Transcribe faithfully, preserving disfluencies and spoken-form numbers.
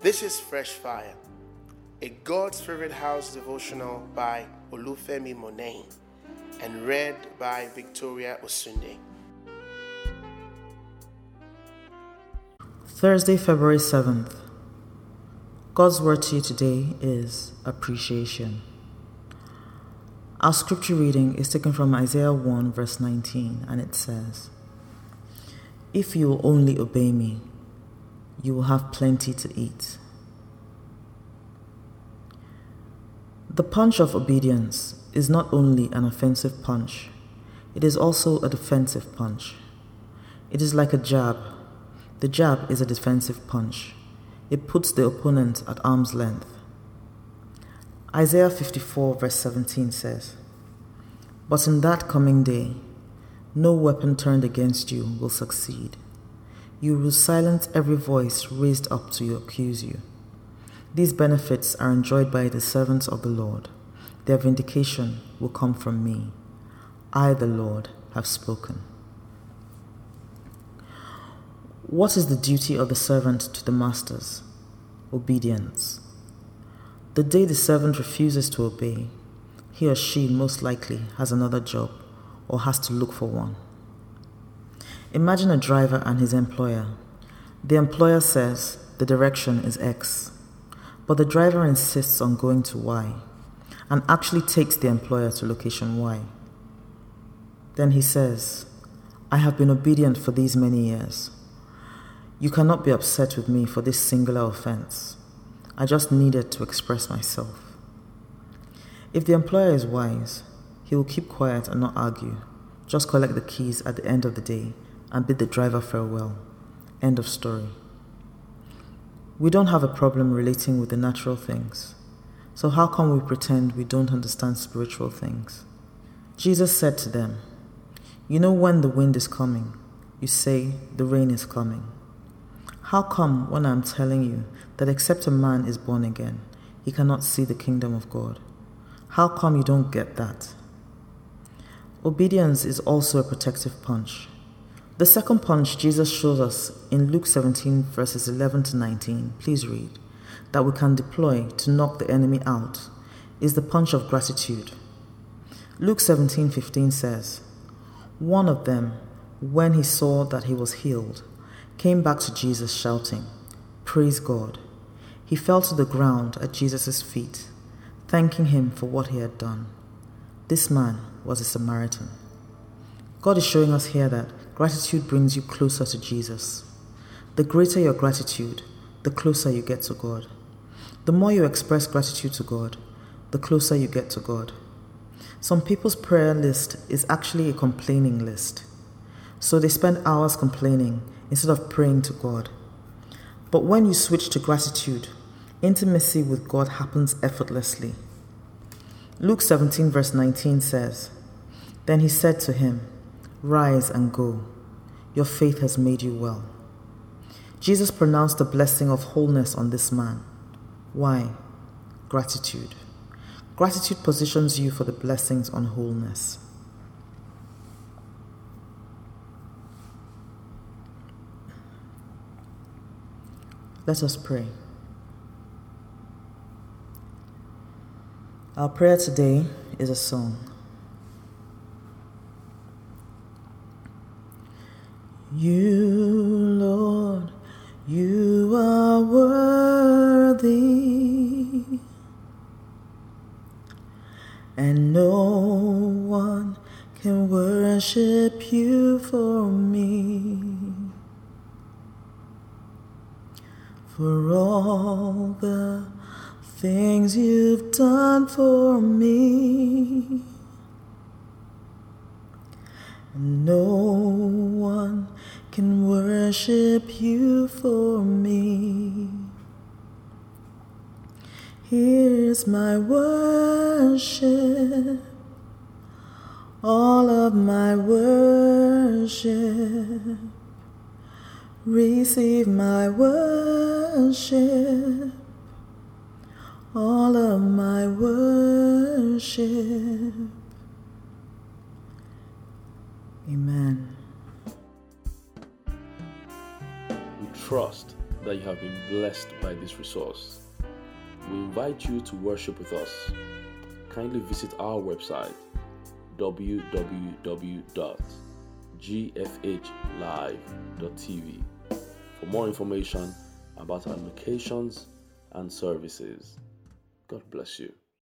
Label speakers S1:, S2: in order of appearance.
S1: This is Fresh Fire, a God's Favorite House devotional by Olufemi Monet and read by Victoria Osunde.
S2: Thursday, February seventh. God's word to you today is appreciation. Our scripture reading is taken from Isaiah one verse nineteen, and it says, "If you will only obey me, you will have plenty to eat." The punch of obedience is not only an offensive punch, it is also a defensive punch. It is like a jab. The jab is a defensive punch. It puts the opponent at arm's length. Isaiah fifty-four verse seventeen says, "But in that coming day, no weapon turned against you will succeed. You will silence every voice raised up to accuse you. These benefits are enjoyed by the servants of the Lord. Their vindication will come from me. I, the Lord, have spoken." What is the duty of the servant to the masters? Obedience. The day the servant refuses to obey, he or she most likely has another job or has to look for one. Imagine a driver and his employer. The employer says the direction is X, but the driver insists on going to Y and actually takes the employer to location Y. Then he says, "I have been obedient for these many years. You cannot be upset with me for this singular offense. I just needed to express myself." If the employer is wise, he will keep quiet and not argue, just collect the keys at the end of the day and bid the driver farewell. End of story. We don't have a problem relating with the natural things, so how come we pretend we don't understand spiritual things? Jesus said to them, "You know when the wind is coming, you say the rain is coming. How come when I'm telling you that except a man is born again, he cannot see the kingdom of God? How come you don't get that?" Obedience is also a protective punch. The second punch Jesus shows us in Luke seventeen verses eleven to nineteen, please read, that we can deploy to knock the enemy out is the punch of gratitude. Luke seventeen fifteen says, "One of them, when he saw that he was healed, came back to Jesus shouting, 'Praise God.' He fell to the ground at Jesus' feet, thanking him for what he had done. This man was a Samaritan." God is showing us here that gratitude brings you closer to Jesus. The greater your gratitude, the closer you get to God. The more you express gratitude to God, the closer you get to God. Some people's prayer list is actually a complaining list, so they spend hours complaining instead of praying to God. But when you switch to gratitude, intimacy with God happens effortlessly. Luke seventeen verse nineteen says, "Then he said to him, 'Rise and go. Your faith has made you well.'" Jesus pronounced the blessing of wholeness on this man. Why? Gratitude. Gratitude positions you for the blessings on wholeness. Let us pray. Our prayer today is a song. You, Lord, you are worthy, and no one can worship you for me. For all the things you've done for me, no one can worship you for me. Here's my worship, all of my worship. Receive my worship, all of my worship. Amen.
S1: We trust
S3: that you have been blessed by this resource. We invite you to worship with us. Kindly visit our website w w w dot g f h live dot t v for more information about our locations and services. God bless you.